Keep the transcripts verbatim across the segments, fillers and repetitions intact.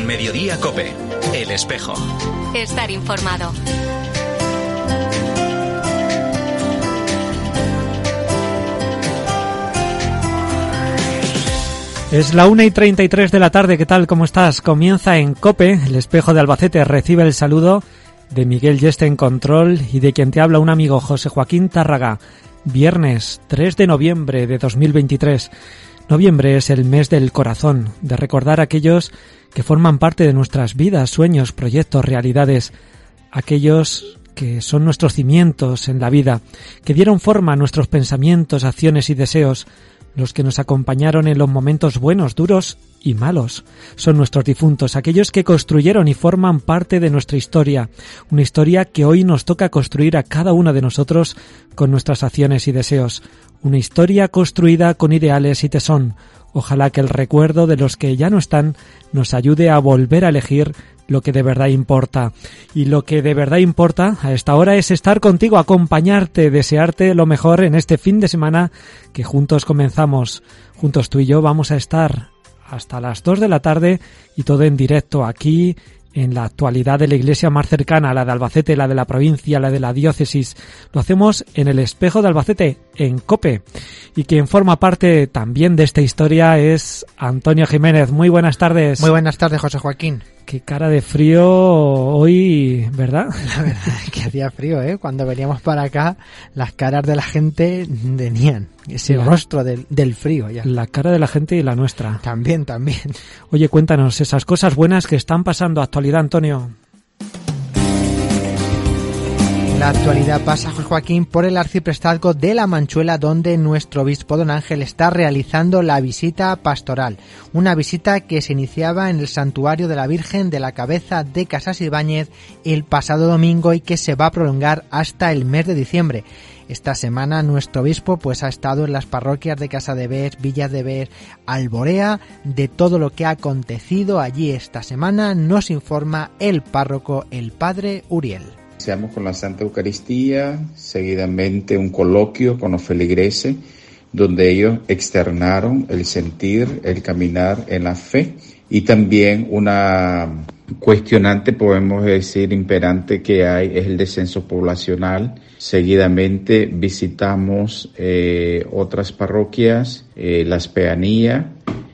En Mediodía COPE, El Espejo. Estar informado. Es la una y treinta y tres de la tarde. ¿Qué tal? ¿Cómo estás? Comienza en COPE, El Espejo de Albacete. Recibe el saludo de Miguel Yeste en control y de quien te habla un amigo, José Joaquín Tárraga. Viernes tres de noviembre de dos mil veintitrés. Noviembre es el mes del corazón, de recordar a aquellos que forman parte de nuestras vidas, sueños, proyectos, realidades, aquellos que son nuestros cimientos en la vida, que dieron forma a nuestros pensamientos, acciones y deseos, los que nos acompañaron en los momentos buenos, duros y malos. Son nuestros difuntos, aquellos que construyeron y forman parte de nuestra historia, una historia que hoy nos toca construir a cada uno de nosotros con nuestras acciones y deseos, una historia construida con ideales y tesón. Ojalá que el recuerdo de los que ya no están nos ayude a volver a elegir lo que de verdad importa. Y lo que de verdad importa a esta hora es estar contigo, acompañarte, desearte lo mejor en este fin de semana que juntos comenzamos. Juntos tú y yo vamos a estar hasta las dos de la tarde y todo en directo aquí en la actualidad de la iglesia más cercana, la de Albacete, la de la provincia, la de la diócesis. Lo hacemos en el Espejo de Albacete, en COPE. Y quien forma parte también de esta historia es Antonio Jiménez. Muy buenas tardes. Muy buenas tardes, José Joaquín. Qué cara de frío hoy, ¿verdad? La verdad es que hacía frío, ¿eh? Cuando veníamos para acá, las caras de la gente tenían ese la, rostro del, del frío ya. La cara de la gente y la nuestra. También, también. Oye, cuéntanos esas cosas buenas que están pasando. Actualidad, Antonio. La actualidad pasa, José Joaquín, por el arciprestazgo de La Manchuela, donde nuestro obispo don Ángel está realizando la visita pastoral. Una visita que se iniciaba en el santuario de la Virgen de la Cabeza de Casasibáñez el pasado domingo y que se va a prolongar hasta el mes de diciembre. Esta semana nuestro obispo pues ha estado en las parroquias de Casadevers, Villadevers, Alborea. De todo lo que ha acontecido allí esta semana nos informa el párroco, el padre Uriel. Iniciamos con la Santa Eucaristía, seguidamente un coloquio con los feligreses, donde ellos externaron el sentir, el caminar en la fe, y también una cuestionante, podemos decir, imperante que hay, es el descenso poblacional. Seguidamente visitamos eh, otras parroquias, eh, las peanías.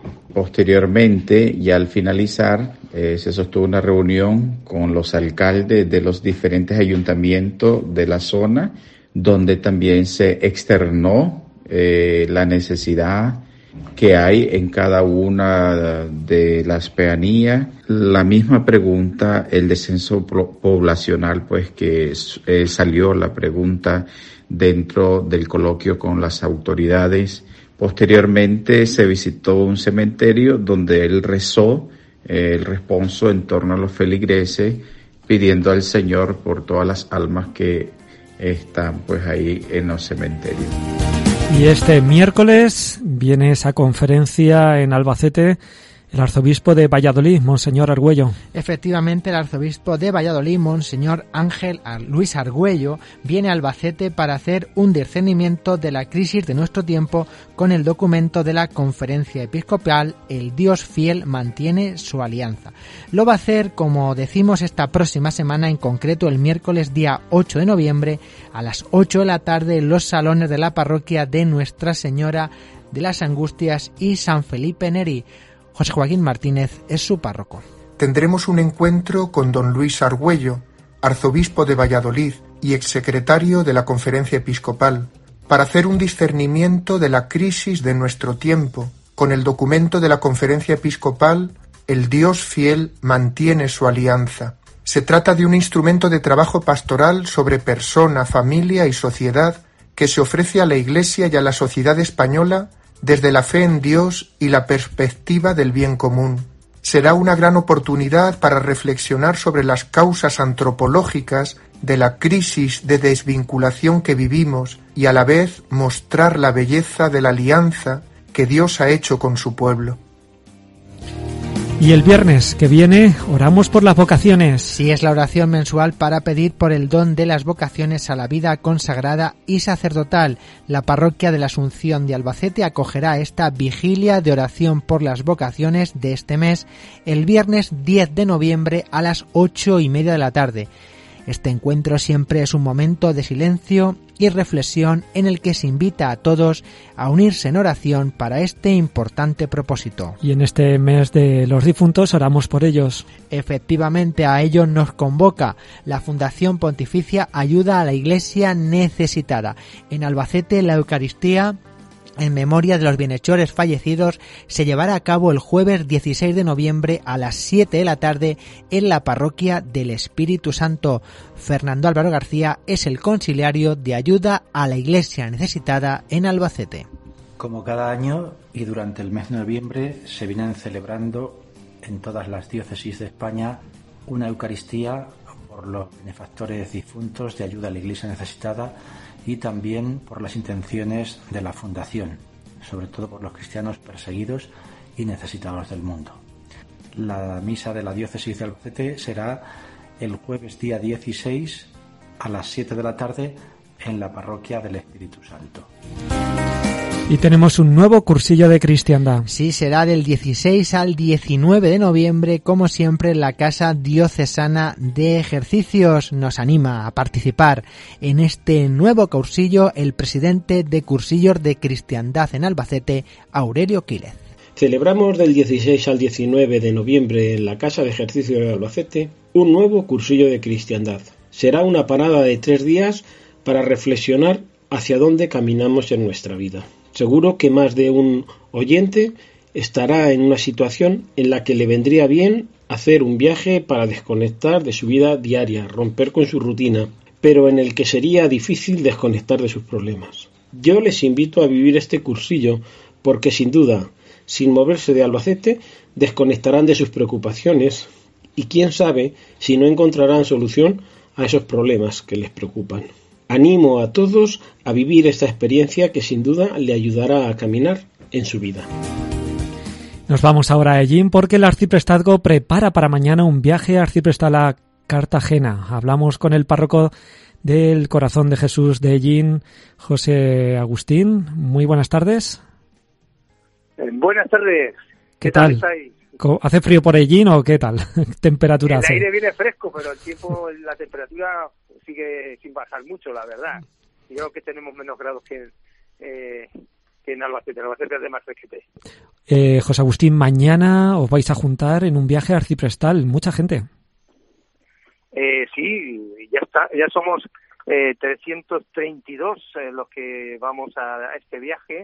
Posteriormente, ya al finalizar, eh, se sostuvo una reunión con los alcaldes de los diferentes ayuntamientos de la zona, donde también se externó eh, la necesidad que hay en cada una de las peanías. La misma pregunta, el descenso poblacional, pues que eh, salió la pregunta dentro del coloquio con las autoridades. Posteriormente se visitó un cementerio donde él rezó eh, el responso en torno a los feligreses, pidiendo al Señor por todas las almas que están pues ahí en los cementerios. Y este miércoles viene esa conferencia en Albacete. El arzobispo de Valladolid, Monseñor Argüello. Efectivamente, el arzobispo de Valladolid, Monseñor Ángel Luis Argüello, viene a Albacete para hacer un discernimiento de la crisis de nuestro tiempo con el documento de la Conferencia Episcopal El Dios Fiel mantiene su alianza. Lo va a hacer, como decimos, esta próxima semana, en concreto el miércoles día ocho de noviembre a las ocho de la tarde en los salones de la parroquia de Nuestra Señora de las Angustias y San Felipe Neri. José Joaquín Martínez es su párroco. Tendremos un encuentro con don Luis Argüello, arzobispo de Valladolid y exsecretario de la Conferencia Episcopal, para hacer un discernimiento de la crisis de nuestro tiempo, con el documento de la Conferencia Episcopal El Dios Fiel mantiene su alianza. Se trata de un instrumento de trabajo pastoral sobre persona, familia y sociedad que se ofrece a la Iglesia y a la sociedad española desde la fe en Dios y la perspectiva del bien común. Será una gran oportunidad para reflexionar sobre las causas antropológicas de la crisis de desvinculación que vivimos y a la vez mostrar la belleza de la alianza que Dios ha hecho con su pueblo. Y el viernes que viene oramos por las vocaciones. Sí, es la oración mensual para pedir por el don de las vocaciones a la vida consagrada y sacerdotal. La parroquia de la Asunción de Albacete acogerá esta vigilia de oración por las vocaciones de este mes el viernes diez de noviembre a las ocho y media de la tarde. Este encuentro siempre es un momento de silencio y reflexión en el que se invita a todos a unirse en oración para este importante propósito. Y en este mes de los difuntos oramos por ellos. Efectivamente, a ello nos convoca la Fundación Pontificia Ayuda a la Iglesia Necesitada. En Albacete, la Eucaristía en memoria de los bienhechores fallecidos se llevará a cabo el jueves dieciséis de noviembre a las siete de la tarde en la parroquia del Espíritu Santo. Fernando Álvaro García es el conciliario de Ayuda a la Iglesia Necesitada en Albacete. Como cada año y durante el mes de noviembre se vienen celebrando en todas las diócesis de España una Eucaristía por los benefactores difuntos de Ayuda a la Iglesia Necesitada y también por las intenciones de la Fundación, sobre todo por los cristianos perseguidos y necesitados del mundo. La misa de la diócesis de Albacete será el jueves día dieciséis a las siete de la tarde en la parroquia del Espíritu Santo. Y tenemos un nuevo cursillo de cristiandad. Sí, será del dieciséis al diecinueve de noviembre, como siempre, en la Casa Diocesana de Ejercicios. Nos anima a participar en este nuevo cursillo el presidente de Cursillos de Cristiandad en Albacete, Aurelio Quílez. Celebramos del dieciséis al diecinueve de noviembre en la Casa de Ejercicios de Albacete un nuevo cursillo de cristiandad. Será una parada de tres días para reflexionar hacia dónde caminamos en nuestra vida. Seguro que más de un oyente estará en una situación en la que le vendría bien hacer un viaje para desconectar de su vida diaria, romper con su rutina, pero en el que sería difícil desconectar de sus problemas. Yo les invito a vivir este cursillo porque sin duda, sin moverse de Albacete, desconectarán de sus preocupaciones y quién sabe si no encontrarán solución a esos problemas que les preocupan. Animo a todos a vivir esta experiencia que sin duda le ayudará a caminar en su vida. Nos vamos ahora a Ellín porque el arciprestazgo prepara para mañana un viaje arciprestal a Cartagena. Hablamos con el párroco del Corazón de Jesús de Ellín, José Agustín. Muy buenas tardes. Eh, buenas tardes. ¿Qué, ¿Qué tal? tal ¿Hace frío por Ellín o qué tal? ¿Temperatura hace? El aire viene fresco, pero el tiempo, la temperatura sigue sin bajar mucho, la verdad. Yo creo que tenemos menos grados que, eh, que en Albacete. En Albacete es de más fresquete. Eh, José Agustín, mañana os vais a juntar en un viaje arciprestal. Mucha gente. Eh, sí, ya está. Ya somos eh, trescientos treinta y dos eh, los que vamos a, a este viaje.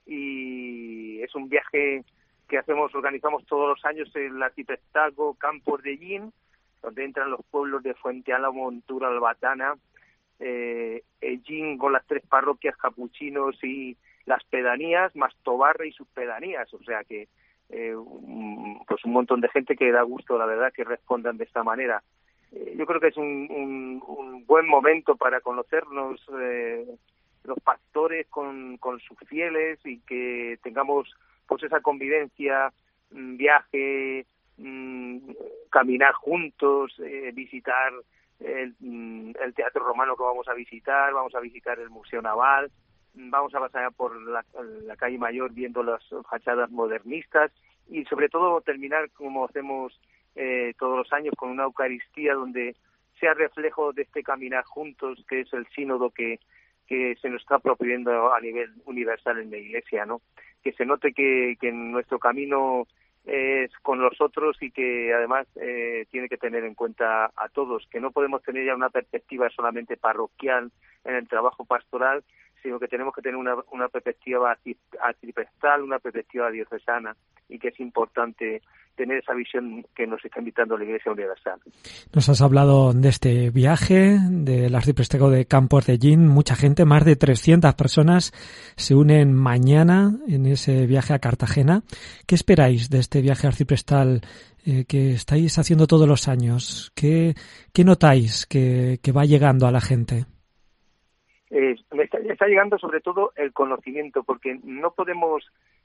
Y es un viaje que hacemos, organizamos todos los años en el arciprestazgo Campos de Ellín, donde entran los pueblos de Fuente Álamo, Montura, Albatana, eh, Ellín con las tres parroquias, Capuchinos y las pedanías, más Tobarra y sus pedanías, o sea que eh, un, pues un montón de gente que da gusto, la verdad, que respondan de esta manera. Eh, yo creo que es un, un, un buen momento para conocernos eh, los pastores con, con sus fieles y que tengamos pues esa convivencia, viaje, mmm, caminar juntos, eh, visitar el, el Teatro Romano que vamos a visitar, vamos a visitar el Museo Naval, vamos a pasar por la, la calle Mayor viendo las fachadas modernistas y sobre todo terminar como hacemos eh, todos los años con una Eucaristía donde sea reflejo de este caminar juntos que es el sínodo que que se nos está proponiendo a nivel universal en la Iglesia, ¿no? Que se note que, que nuestro camino es con los otros y que además eh, tiene que tener en cuenta a todos, que no podemos tener ya una perspectiva solamente parroquial en el trabajo pastoral, sino que tenemos que tener una, una perspectiva arciprestal, una perspectiva diocesana, y que es importante tener esa visión que nos está invitando la Iglesia Universal. Nos has hablado de este viaje del arciprestazgo de Campos de Ellín. Mucha gente, más de trescientas personas, se unen mañana en ese viaje a Cartagena. ¿Qué esperáis de este viaje arciprestal eh, que estáis haciendo todos los años? ¿Qué, qué notáis que, que va llegando a la gente? Eh, me está, está llegando sobre todo el conocimiento, porque no podemos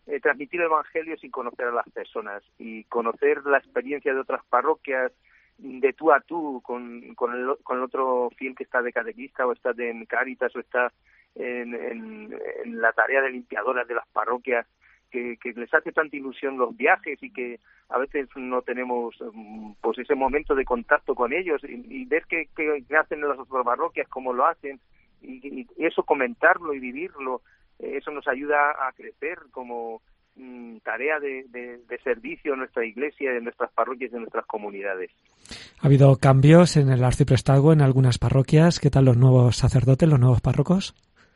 eh, transmitir el Evangelio sin conocer a las personas y conocer la experiencia de otras parroquias de tú a tú con, con, el, con el otro fiel que está de catequista o está de, en Cáritas o está en, en, en la tarea de limpiadoras de las parroquias, que, que les hace tanta ilusión los viajes y que a veces no tenemos pues ese momento de contacto con ellos y, y ver qué, qué hacen en las otras parroquias, cómo lo hacen y, y eso comentarlo y vivirlo, eso nos ayuda a crecer como mm, tarea de, de, de servicio en nuestra iglesia, en nuestras parroquias, en nuestras comunidades. ¿Ha habido cambios en el arciprestazgo en algunas parroquias? ¿Qué tal los nuevos sacerdotes, los nuevos párrocos?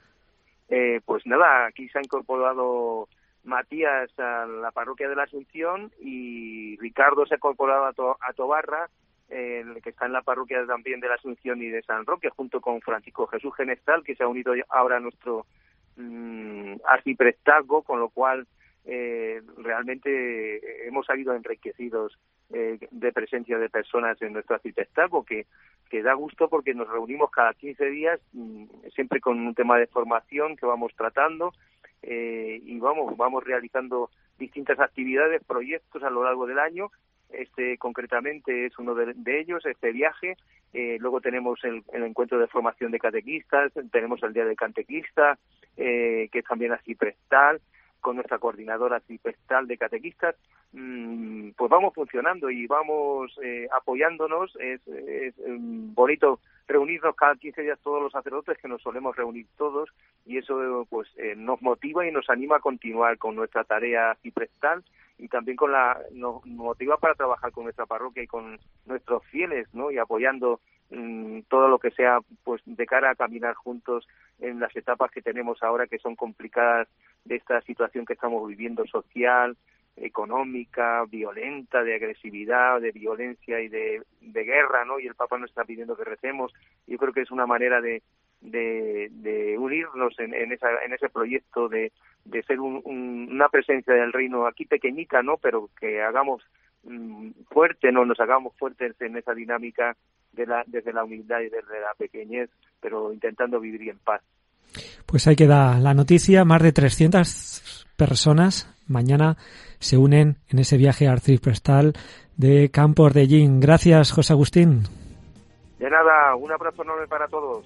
Eh, pues nada, aquí se ha incorporado Matías a la parroquia de la Asunción y Ricardo se ha incorporado a, to- a Tobarra, eh, que está en la parroquia también de la Asunción y de San Roque, junto con Francisco Jesús Genestal, que se ha unido ahora a nuestro mmm, arciprestazgo, con lo cual eh, realmente hemos salido enriquecidos eh, de presencia de personas en nuestro arciprestazgo, que, que da gusto porque nos reunimos cada quince días, mmm, siempre con un tema de formación que vamos tratando. Eh, y vamos vamos realizando distintas actividades, proyectos a lo largo del año. Este concretamente es uno de, de ellos, este viaje. Eh, luego tenemos el, el encuentro de formación de catequistas, tenemos el día del catequista, eh, que es también arciprestal, con nuestra coordinadora arciprestal de catequistas. Mm, pues vamos funcionando y vamos eh, apoyándonos. Es, es um, bonito reunirnos cada quince días todos los sacerdotes, que nos solemos reunir todos, y eso pues eh, nos motiva y nos anima a continuar con nuestra tarea arciprestal y también con la nos motiva para trabajar con nuestra parroquia y con nuestros fieles, ¿no? Y apoyando mmm, todo lo que sea pues de cara a caminar juntos en las etapas que tenemos ahora, que son complicadas, de esta situación que estamos viviendo social, económica, violenta, de agresividad, de violencia y de, de guerra, ¿no? Y el Papa nos está pidiendo que recemos. Yo creo que es una manera de de, de unirnos en, en esa en ese proyecto de, de ser un, un, una presencia del reino aquí pequeñita, ¿no? Pero que hagamos mmm, fuerte, no nos hagamos fuertes en esa dinámica de la desde la humildad y desde la pequeñez, pero intentando vivir en paz. Pues ahí queda la noticia. Más de trescientas personas mañana se unen en ese viaje arciprestal de Campos de Llín. Gracias, José Agustín. De nada, un abrazo enorme para todos.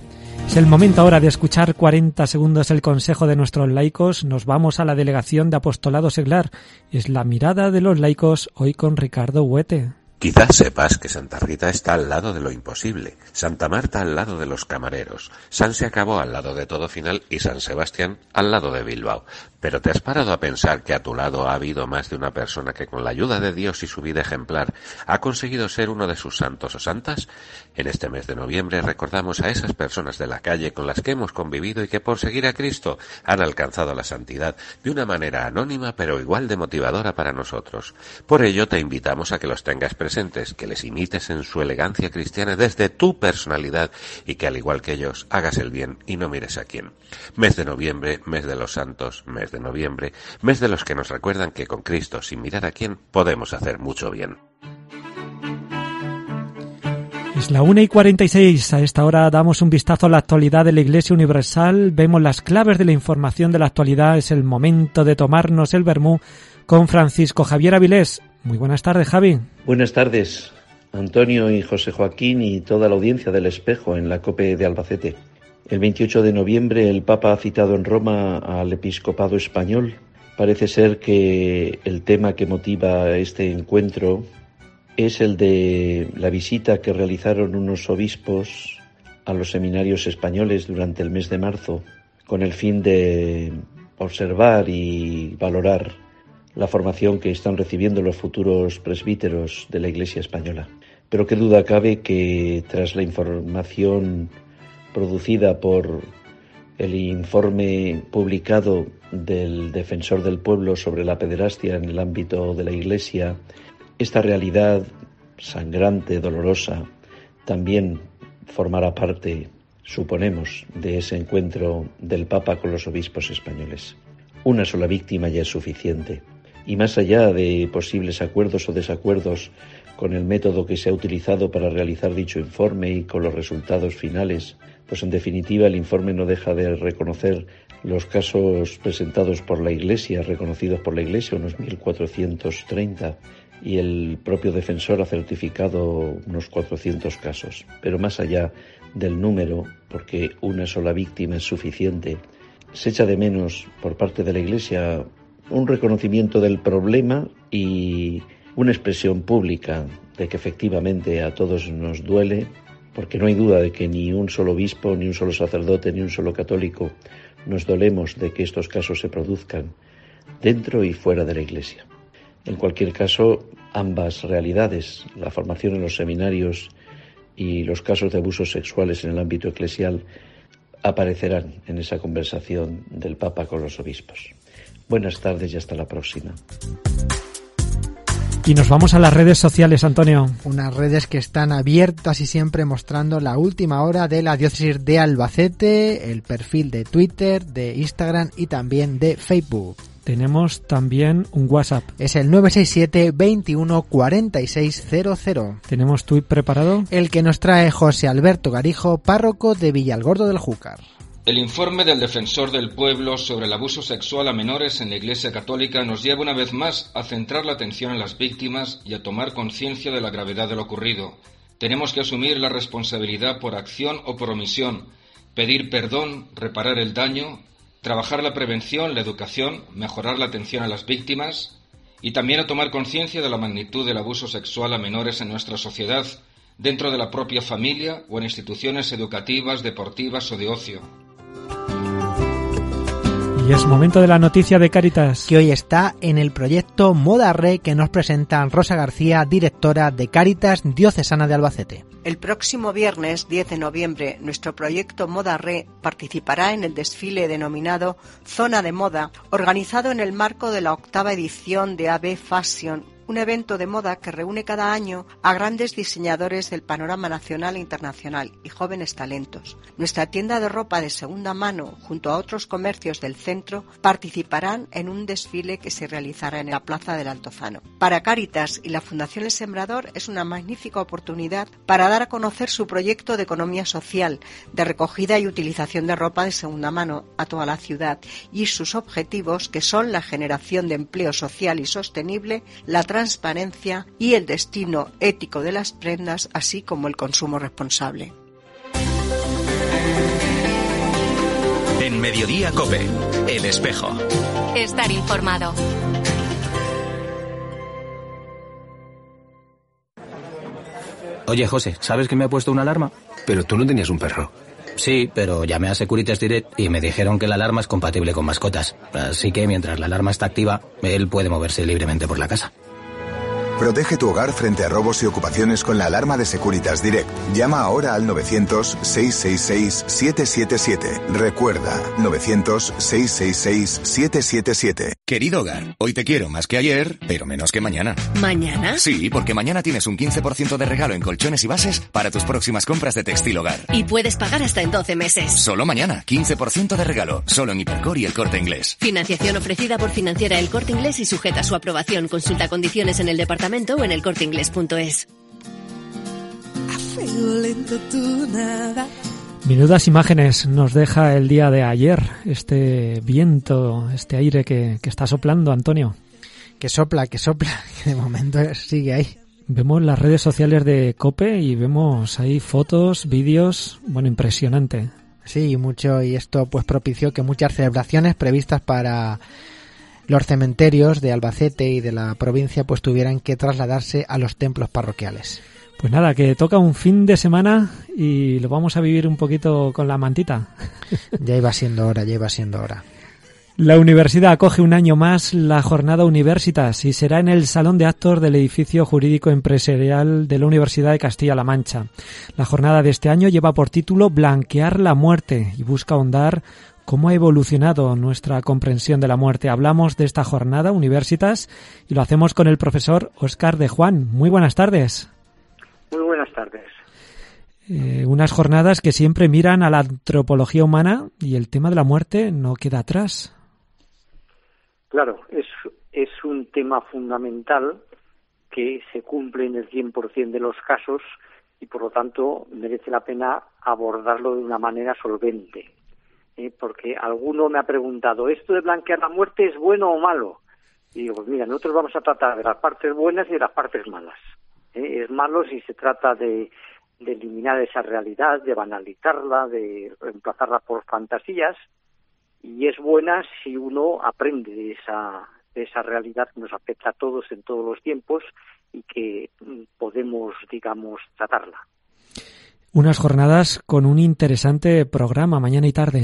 Es el momento ahora de escuchar cuarenta segundos el consejo de nuestros laicos. Nos vamos a la Delegación de Apostolado Seglar. Es la mirada de los laicos hoy con Ricardo Huete. Quizás sepas que Santa Rita está al lado de lo imposible, Santa Marta al lado de los camareros, San Se Acabó al lado de Todo Final y San Sebastián al lado de Bilbao. Pero ¿te has parado a pensar que a tu lado ha habido más de una persona que con la ayuda de Dios y su vida ejemplar ha conseguido ser uno de sus santos o santas? En este mes de noviembre recordamos a esas personas de la calle con las que hemos convivido y que por seguir a Cristo han alcanzado la santidad de una manera anónima pero igual de motivadora para nosotros. Por ello te invitamos a que los tengas presentes, que les imites en su elegancia cristiana desde tu personalidad y que al igual que ellos hagas el bien y no mires a quién. Mes de noviembre, mes de los santos, mes de noviembre, mes de los que nos recuerdan que con Cristo, sin mirar a quién, podemos hacer mucho bien. Es la una y cuarenta y seis. A esta hora damos un vistazo a la actualidad de la Iglesia Universal. Vemos las claves de la información de la actualidad. Es el momento de tomarnos el vermú con Francisco Javier Avilés. Muy buenas tardes, Javi. Buenas tardes, Antonio y José Joaquín y toda la audiencia del Espejo en la COPE de Albacete. El veintiocho de noviembre el Papa ha citado en Roma al episcopado español. Parece ser que el tema que motiva este encuentro es el de la visita que realizaron unos obispos a los seminarios españoles durante el mes de marzo, con el fin de observar y valorar la formación que están recibiendo los futuros presbíteros de la Iglesia española. Pero qué duda cabe que tras la información producida por el informe publicado del Defensor del Pueblo sobre la pederastia en el ámbito de la Iglesia, esta realidad sangrante, dolorosa, también formará parte, suponemos, de ese encuentro del Papa con los obispos españoles. Una sola víctima ya es suficiente. Y más allá de posibles acuerdos o desacuerdos con el método que se ha utilizado para realizar dicho informe y con los resultados finales, pues en definitiva el informe no deja de reconocer Los casos presentados por la Iglesia, reconocidos por la Iglesia, unos mil cuatrocientos treinta, y el propio defensor ha certificado unos cuatrocientos casos. Pero más allá del número, porque una sola víctima es suficiente, se echa de menos por parte de la Iglesia un reconocimiento del problema y una expresión pública de que efectivamente a todos nos duele, porque no hay duda de que ni un solo obispo, ni un solo sacerdote, ni un solo católico nos dolemos de que estos casos se produzcan dentro y fuera de la Iglesia. En cualquier caso, ambas realidades, la formación en los seminarios y los casos de abusos sexuales en el ámbito eclesial, aparecerán en esa conversación del Papa con los obispos. Buenas tardes y hasta la próxima. Y nos vamos a las redes sociales, Antonio. Unas redes que están abiertas y siempre mostrando la última hora de la diócesis de Albacete, el perfil de Twitter, de Instagram y también de Facebook. Tenemos también un WhatsApp. Es el nueve seis siete, veintiuno, cuarenta y seis cero cero. ¿Tenemos tuit preparado? El que nos trae José Alberto Garijo, párroco de Villalgordo del Júcar. El informe del Defensor del Pueblo sobre el abuso sexual a menores en la Iglesia Católica nos lleva una vez más a centrar la atención en las víctimas y a tomar conciencia de la gravedad de lo ocurrido. Tenemos que asumir la responsabilidad por acción o por omisión, pedir perdón, reparar el daño, trabajar la prevención, la educación, mejorar la atención a las víctimas y también a tomar conciencia de la magnitud del abuso sexual a menores en nuestra sociedad, dentro de la propia familia o en instituciones educativas, deportivas o de ocio. Y es momento de la noticia de Cáritas, que hoy está en el proyecto Moda Re, que nos presenta Rosa García, directora de Cáritas Diocesana de Albacete. El próximo viernes diez de noviembre, nuestro proyecto Moda Re participará en el desfile denominado Zona de Moda, organizado en el marco de la octava edición de A B Fashion, un evento de moda que reúne cada año a grandes diseñadores del panorama nacional e internacional y jóvenes talentos. Nuestra tienda de ropa de segunda mano, junto a otros comercios del centro, participarán en un desfile que se realizará en la Plaza del Altozano. Para Cáritas y la Fundación El Sembrador es una magnífica oportunidad para dar a conocer su proyecto de economía social, de recogida y utilización de ropa de segunda mano a toda la ciudad, y sus objetivos, que son la generación de empleo social y sostenible, la transparencia y el destino ético de las prendas, así como el consumo responsable. En Mediodía COPE, El Espejo. Estar informado. Oye, José, ¿sabes que me ha puesto una alarma? Pero tú no tenías un perro. Sí, pero llamé a Securitas Direct y me dijeron que la alarma es compatible con mascotas. Así que mientras la alarma está activa, él puede moverse libremente por la casa. Protege tu hogar frente a robos y ocupaciones con la alarma de Securitas Direct. Llama ahora al novecientos, seiscientos sesenta y seis, setecientos setenta y siete. Recuerda, novecientos, seiscientos sesenta y seis, setecientos setenta y siete. Querido hogar, hoy te quiero más que ayer, pero menos que mañana. ¿Mañana? Sí, porque mañana tienes un quince por ciento de regalo en colchones y bases para tus próximas compras de textil hogar. Y puedes pagar hasta en doce meses. Solo mañana, quince por ciento de regalo, solo en Hipercor y El Corte Inglés. Financiación ofrecida por Financiera El Corte Inglés y sujeta a su aprobación. Consulta condiciones en el departamento o en el corte inglés punto es. Menudas imágenes nos deja el día de ayer, este viento, este aire que, que está soplando, Antonio. Que sopla, que sopla, que de momento sigue ahí. Vemos las redes sociales de COPE y vemos ahí fotos, vídeos, bueno, impresionante. Sí, mucho, y esto pues propició que muchas celebraciones previstas para los cementerios de Albacete y de la provincia pues tuvieran que trasladarse a los templos parroquiales. Pues nada, que toca un fin de semana y lo vamos a vivir un poquito con la mantita. Ya iba siendo hora, ya iba siendo hora. La universidad acoge un año más la jornada Universitas y será en el Salón de Actos del Edificio Jurídico Empresarial de la Universidad de Castilla-La Mancha. La jornada de este año lleva por título Blanquear la muerte y busca ahondar cómo ha evolucionado nuestra comprensión de la muerte. Hablamos de esta jornada Universitas y lo hacemos con el profesor Óscar de Juan. Muy buenas tardes. Muy buenas tardes. Eh, unas jornadas que siempre miran a la antropología humana y el tema de la muerte no queda atrás. Claro, es, es un tema fundamental que se cumple en el cien por ciento de los casos y por lo tanto merece la pena abordarlo de una manera solvente. ¿eh? Porque alguno me ha preguntado, ¿esto de blanquear la muerte es bueno o malo? Y digo, pues mira, nosotros vamos a tratar de las partes buenas y de las partes malas. ¿eh? Es malo si se trata de, de eliminar esa realidad, de banalizarla, de reemplazarla por fantasías, y es buena si uno aprende de esa, de esa realidad que nos afecta a todos en todos los tiempos y que podemos, digamos, tratarla. Unas jornadas con un interesante programa, mañana y tarde.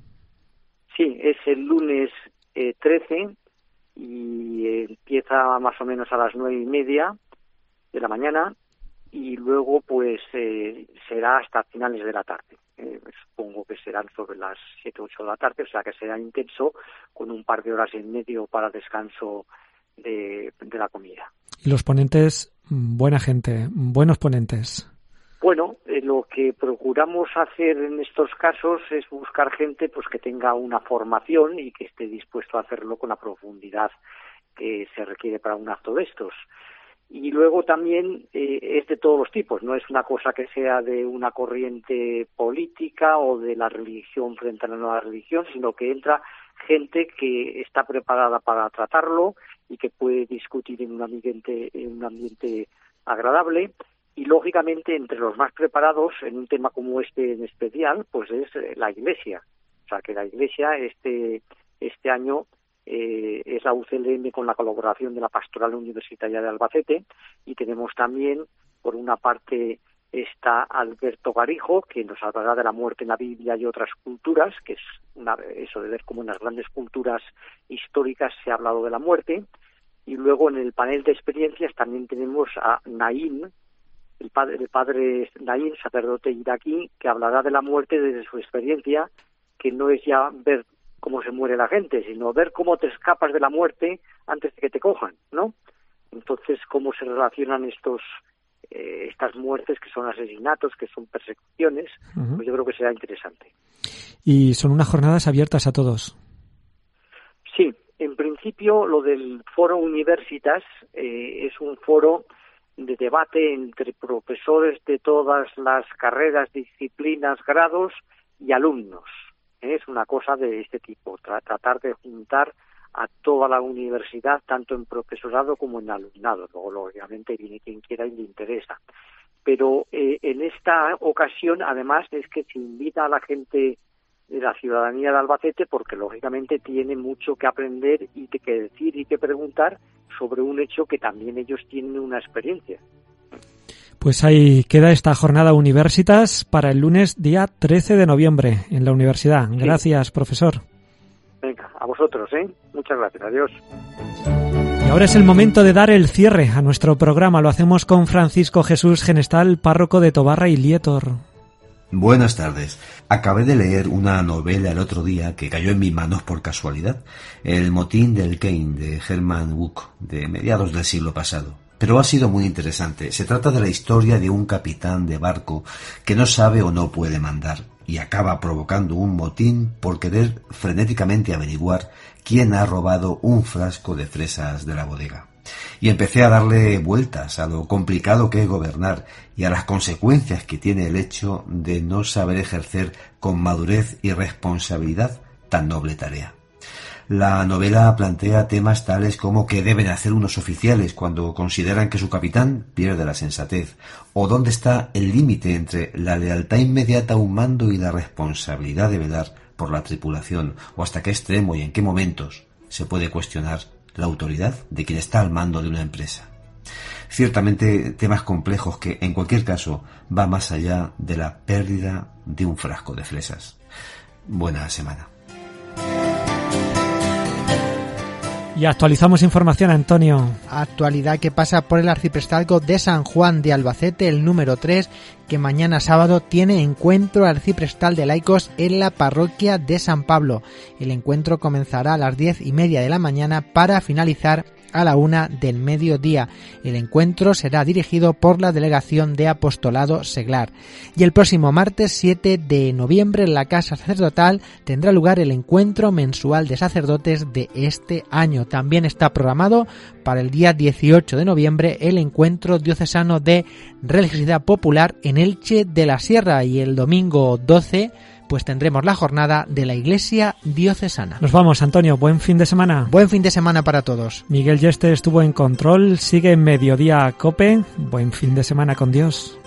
Sí, es el lunes eh, trece y eh, empieza más o menos a las nueve y media de la mañana y luego pues eh, será hasta finales de la tarde. Eh, supongo que serán sobre las siete o ocho de la tarde, o sea que será intenso, con un par de horas en medio para descanso de, de la comida. Y los ponentes, buena gente, buenos ponentes. Bueno, eh, lo que procuramos hacer en estos casos es buscar gente pues que tenga una formación y que esté dispuesto a hacerlo con la profundidad que se requiere para un acto de estos. Y luego también eh, es de todos los tipos, no es una cosa que sea de una corriente política o de la religión frente a la nueva religión, sino que entra gente que está preparada para tratarlo y que puede discutir en un ambiente, en un ambiente agradable. Y lógicamente entre los más preparados en un tema como este en especial, pues es la Iglesia. O sea que la Iglesia este este año eh, es la U C L M con la colaboración de la Pastoral Universitaria de Albacete, y tenemos también, por una parte, está Alberto Garijo, que nos hablará de la muerte en la Biblia y otras culturas, que es una, eso de ver cómo en las grandes culturas históricas se ha hablado de la muerte. Y luego en el panel de experiencias también tenemos a Naim, el padre, el padre Naim, sacerdote iraquí, que hablará de la muerte desde su experiencia, que no es ya ver cómo se muere la gente, sino ver cómo te escapas de la muerte antes de que te cojan, ¿no? Entonces, cómo se relacionan estos eh, estas muertes, que son asesinatos, que son persecuciones, uh-huh. Pues yo creo que será interesante. Y son unas jornadas abiertas a todos. Sí, en principio lo del Foro Universitas eh, es un foro de debate entre profesores de todas las carreras, disciplinas, grados y alumnos. Es una cosa de este tipo, tra- tratar de juntar a toda la universidad, tanto en profesorado como en alumnado. Luego, lógicamente, viene quien quiera y le interesa. Pero eh, en esta ocasión, además, es que se invita a la gente de la ciudadanía de Albacete, porque lógicamente tiene mucho que aprender y que decir y que preguntar sobre un hecho que también ellos tienen una experiencia. Pues ahí queda esta jornada Universitas para el lunes día trece de noviembre en la universidad. Gracias, sí. Profesor. Venga, a vosotros, ¿eh? Muchas gracias, adiós. Y ahora es el momento de dar el cierre a nuestro programa. Lo hacemos con Francisco Jesús Genestal, párroco de Tobarra y Lietor. Buenas tardes. Acabé de leer una novela el otro día que cayó en mis manos por casualidad, El motín del Cain, de Hermann Wouk, de mediados del siglo pasado. Pero ha sido muy interesante. Se trata de la historia de un capitán de barco que no sabe o no puede mandar y acaba provocando un motín por querer frenéticamente averiguar quién ha robado un frasco de fresas de la bodega. Y empecé a darle vueltas a lo complicado que es gobernar y a las consecuencias que tiene el hecho de no saber ejercer con madurez y responsabilidad tan noble tarea. La novela plantea temas tales como qué deben hacer unos oficiales cuando consideran que su capitán pierde la sensatez, o dónde está el límite entre la lealtad inmediata a un mando y la responsabilidad de velar por la tripulación, o hasta qué extremo y en qué momentos se puede cuestionar la autoridad de quien está al mando de una empresa. Ciertamente temas complejos que, en cualquier caso, va más allá de la pérdida de un frasco de fresas. Buena semana. Y actualizamos información, Antonio. Actualidad que pasa por el arciprestazgo de San Juan de Albacete, el número tres, que mañana sábado tiene encuentro arciprestal de laicos en la parroquia de San Pablo. El encuentro comenzará a las diez y media de la mañana para finalizar a la una del mediodía. El encuentro será dirigido por la Delegación de Apostolado Seglar. Y el próximo martes siete de noviembre en la Casa Sacerdotal tendrá lugar el encuentro mensual de sacerdotes de este año. También está programado para el día dieciocho de noviembre el encuentro diocesano de religiosidad popular en Elche de la Sierra, y el domingo doce pues tendremos la jornada de la Iglesia Diocesana. Nos vamos, Antonio. Buen fin de semana. Buen fin de semana para todos. Miguel Yeste estuvo en control. Sigue en Mediodía Cope. Buen fin de semana con Dios.